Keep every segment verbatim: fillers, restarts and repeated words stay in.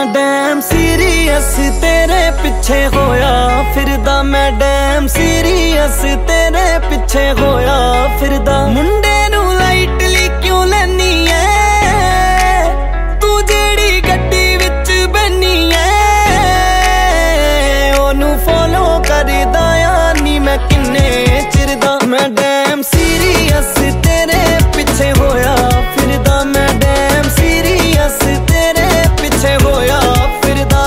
Dam serious तेरे पिछे होया फिरदा, मैं डैम सीरियस तेरे पिछे होया फिरदा। मुंडे नू लाइटली क्यों लैनी है तू जेड़ी गड्डी विच बनी है, ओनू फॉलो करदा आ नी मैं किन्ने चिर दा। मैं डैम सीरियस तेरे पिछे होया फिरदा, मैं डैम सीरियस तेरे पिछे होया फिरदा।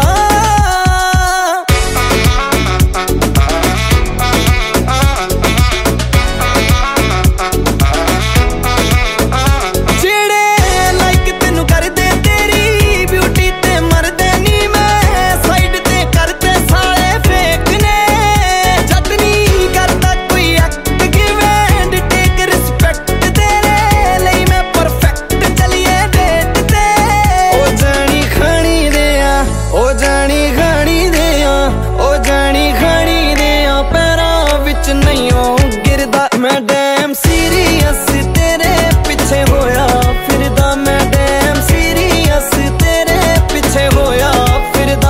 जेड़े लाइक तेनू करदे तेरी ब्यूटी ते मरदे नी मैं, साइड ते करदे सारे फेक ने। जद नी करदा कोई एक्ट गिव एंड टेक रिस्पेक्ट, तेरे ਲਈ मैं परफेक्ट चलिए डेट ते। ओ जानी खानी दे आ, ओ जानी खानी दे आ, ओ जानी खानी दे आ, पैरां विच नहीं ओ गिरदा। मैं डैम सीरियस तेरे पिछे होया फिरदा, मैं डैम सीरियस तेरे पिछे होया फिरदा।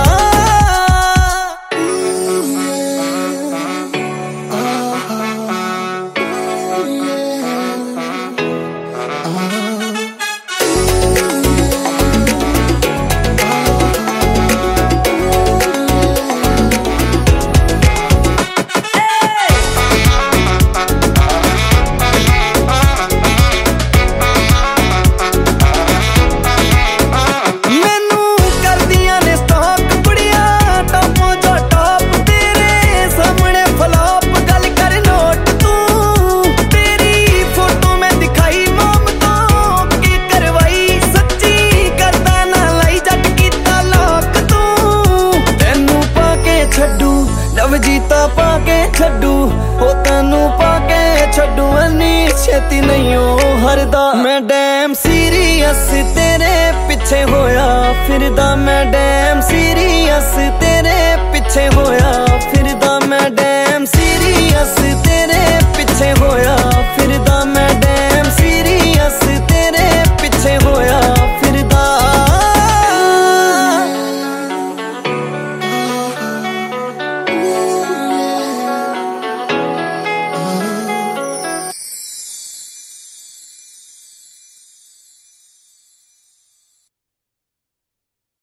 मैनू करदियां ने स्टॉक कुड़ियां टॉपों जो टॉप, तेरे सामने फ्लॉप गल कर नोट तू। तेरी फोटो मैं दिखाई मोम तो की करवाई, सच्ची करदा ना लाई जट कीता लॉक तू। तेनू पाके छड्डू नवजीता पाके छड्डू, ओ तेनू पाके छड्डू अनी छेती नहीं ओ हरदा। मैं डैम सीरियस तेरे पिछे होया फिरदा, मैं डैम सीरियस